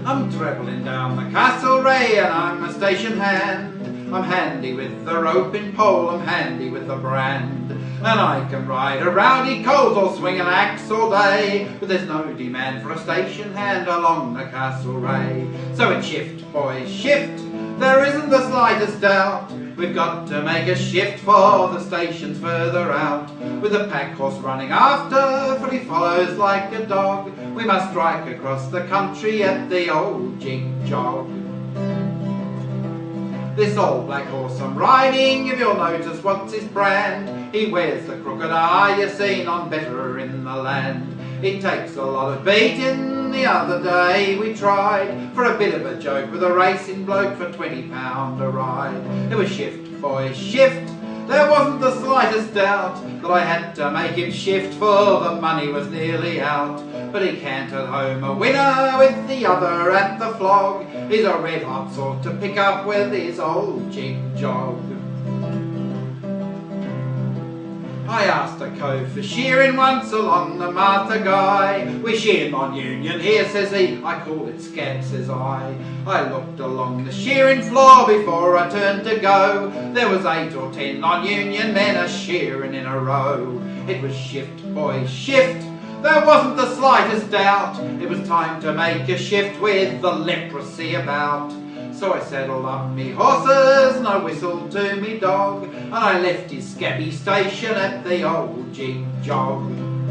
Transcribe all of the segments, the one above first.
I'm travelling down the Castlereagh and I'm a station hand. I'm handy with the roping pole, I'm handy with the brand. And I can ride a rowdy colt or swing an axe all day, but there's no demand for a station hand along the Castlereagh. So it's shift, boys, shift, there isn't the slightest doubt. We've got to make a shift for the stations further out. With a pack horse running after, for he follows like a dog. We must strike across the country at the old jig-jog. This old black horse I'm riding, if you'll notice what's his brand, he wears the crooked eye you seen on better in the land. He takes a lot of beating. The other day we tried for a bit of a joke with a racing bloke for £20 a ride. It was shift, boys, shift. There wasn't the slightest doubt that I had to make him shift, for the money was nearly out. But he cantered home a winner with the other at the flog. He's a red hot sort to pick up with his old jig-jog. I asked a cove for shearing once along the Martha Guy. We sheared on Union here, says he, I call it scab, says I. I looked along the shearing floor before I turned to go. There was 8 or 10 non-Union men a shearing in a row. It was shift, boys, shift. There wasn't the slightest doubt. It was time to make a shift with the leprosy about. So I saddled up me horses and I whistled to me dog, and I left his scabby station at the old jig-jog.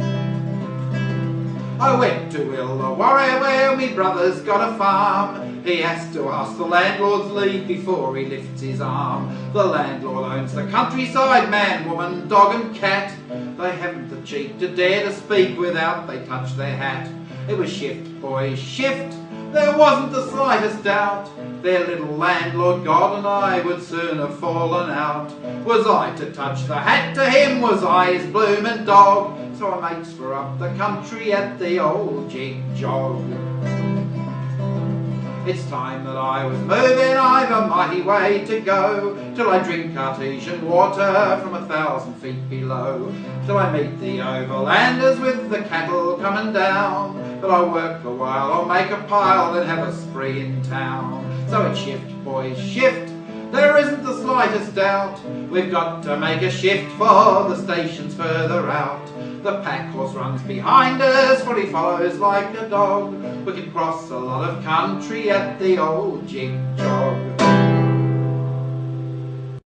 I went to Illawarra where me brother's got a farm. He has to ask the landlord's leave before he lifts his arm. The landlord owns the countryside, man, woman, dog and cat. They haven't the cheek to dare to speak without they touch their hat. It was shift, boys, shift. There wasn't the slightest doubt. Their little landlord God and I would soon have fallen out. Was I to touch the hat to him? Was I his bloomin' dog? So I makes for up the country at the old jig-jog. It's time that I was moving, I've a mighty way to go, till I drink artesian water from 1,000 feet below, till I meet the overlanders with the cattle coming down. But I'll work a while, I'll make a pile, then have a spree in town. So it's shift, boys, shift. There isn't the slightest doubt. We've got to make a shift for the stations further out. The pack horse runs behind us, for he follows like a dog. We can cross a lot of country at the old jig-jog.